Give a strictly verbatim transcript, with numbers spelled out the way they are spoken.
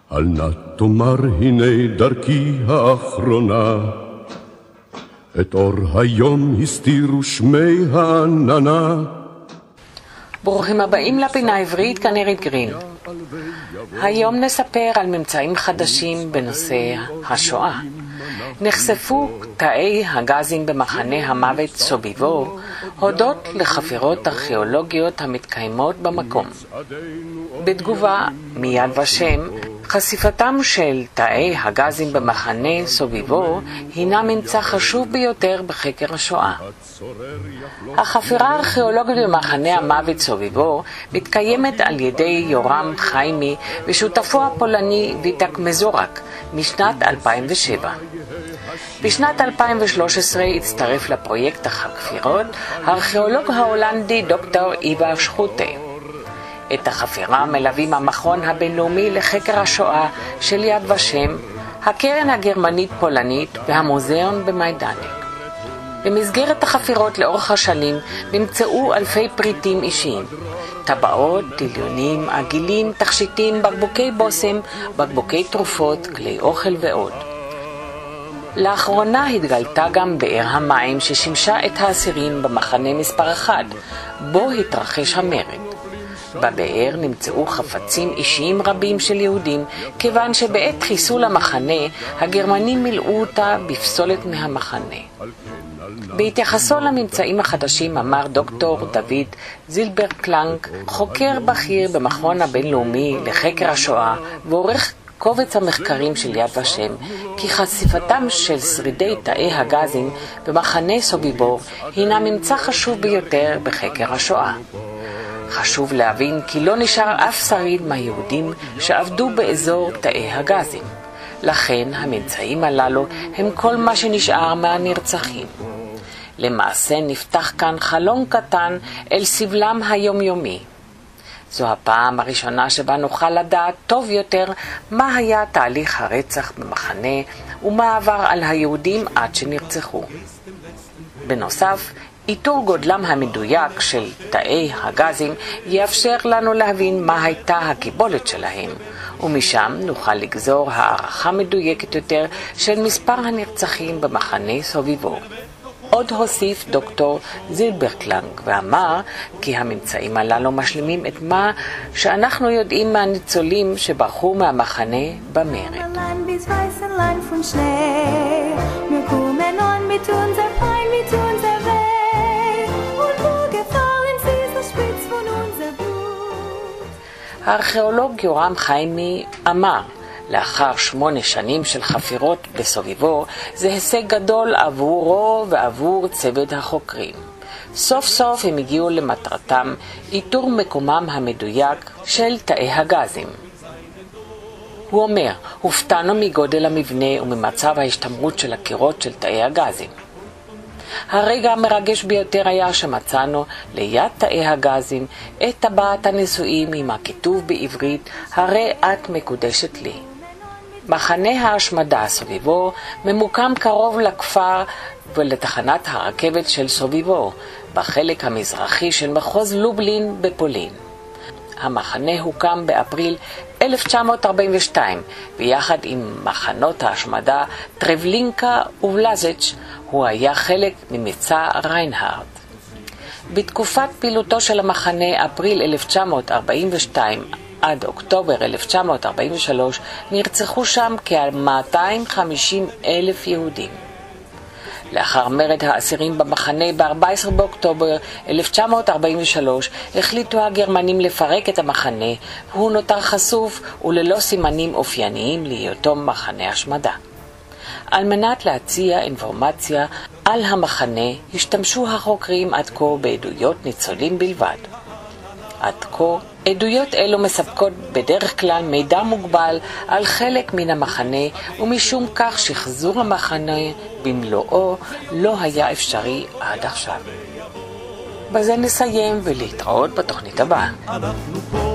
אל נא תאמר הנה דרכי האחרונה, את אור היום הסתירו שמי העננה. ברוכים הבאים לפינה העברית, כאן עירית גרין. היום נספר על ממצאים חדשים בנושא השואה. נחשפו תאי הגזים במחנה המוות סוביבור הודות לחפירות ארכיאולוגיות המתקיימות במקום. בתגובה מיד ושם, חשיפתם של תאי הגזים במחנה סוביבור הינה ממצא חשוב ביותר בחקר השואה. החפירה הארכיאולוגית במחנה המוות סוביבור מתקיימת על ידי יורם חיימי ושותפו הפולני ויטק מזורק משנת אלפיים ושבע. בשנת אלפיים ושלוש עשרה הצטרף לפרויקט החפירות הארכיאולוג ההולנדי דוקטור איבה שחוטה. את החפירה מלווים המכון הבינלאומי לחקר השואה של יד ושם, הקרן הגרמנית פולנית והמוזיאון במיידנק. במסגרת החפירות לאורך השנים נמצאו אלפי פריטים אישיים, טבעות, טיליונים, עגילים, תכשיטים, בקבוקי בושם, בקבוקי תרופות, כלי אוכל ועוד. לאחרונה התגלתה גם באר המים ששימשה את האסירים במחנה מספר אחד, בו התרחש המרד. בבאר נמצאו חפצים אישיים רבים של יהודים, כיוון שבעת חיסול המחנה, הגרמנים מילאו אותה בפסולת מהמחנה. בהתייחסו לממצאים החדשים אמר דוקטור דוד זילברקלנג, חוקר בכיר במכון הבינלאומי לחקר השואה ועורך קובץ המחקרים של יד ושם, כי חשיפתם של שרידי תאי הגזים במחנה סוביבור הינה ממצא חשוב ביותר בחקר השואה. חשוב להבין כי לא נשאר אף שריד מהיהודים שעבדו באזור תאי הגזים. לכן הממצאים הללו הם כל מה שנשאר מהנרצחים. למעשה נפתח כאן חלון קטן אל סבלם היומיומי. זו הפעם הראשונה שבה נוכל לדעת טוב יותר מה היה תהליך הרצח במחנה ומה עבר על היהודים עד שנרצחו. בנוסף, איתור גודלם המדויק של תאי הגזים יאפשר לנו להבין מה הייתה הקיבולת שלהם, ומשם נוכל לגזור הערכה מדויקת יותר של מספר הנרצחים במחנה סוביבור. עוד הוסיף דוקטור זילברקלנג ואמר כי הממצאים הללו משלימים את מה שאנחנו יודעים מהניצולים שברחו מהמחנה במרד. הארכיאולוג יורם חיימי אמר, לאחר שמונה שנים של חפירות בסוביבור, זה הישג גדול עבורו ועבור צוות החוקרים. סוף סוף הם הגיעו למטרתם, איתור מקומם המדויק של תאי הגזים. הוא אומר, הופתענו מגודל המבנה וממצב ההשתמרות של הקירות של תאי הגזים. הרגע המרגש ביותר היה שמצאנו ליד תאי הגזים את טבעת הנישואים עם הכיתוב בעברית, הרי את מקודשת לי. מחנה ההשמדה סוביבור ממוקם קרוב לכפר ולתחנת הרכבת של סוביבור, בחלק המזרחי של מחוז לובלין בפולין. המחנה הוקם באפריל אלף תשע מאות ארבעים ושתיים, ויחד עם מחנות ההשמדה טרבלינקה ובלזץ' הוא היה חלק ממצע ריינהרד. בתקופת פעילותו של המחנה אפריל אלף תשע מאות ארבעים ושתיים עד אוקטובר אלף תשע מאות ארבעים ושלוש נרצחו שם כ-מאתיים וחמישים אלף יהודים. לאחר מרד האסירים במחנה ב-ארבעה עשר באוקטובר אלף תשע מאות ארבעים ושלוש החליטו הגרמנים לפרק את המחנה, והוא נותר חשוף וללא סימנים אופייניים להיותו מחנה השמדה. על מנת להציע אינפורמציה על המחנה השתמשו החוקרים עד כה בעדויות ניצולים בלבד. עד כה עדויות אלו מספקות בדרך כלל מידע מוגבל על חלק מן המחנה, ומשום כך שחזור המחנה במלואו לא היה אפשרי עד עכשיו. בזה נסיים ולהתראות בתוכנית הבאה.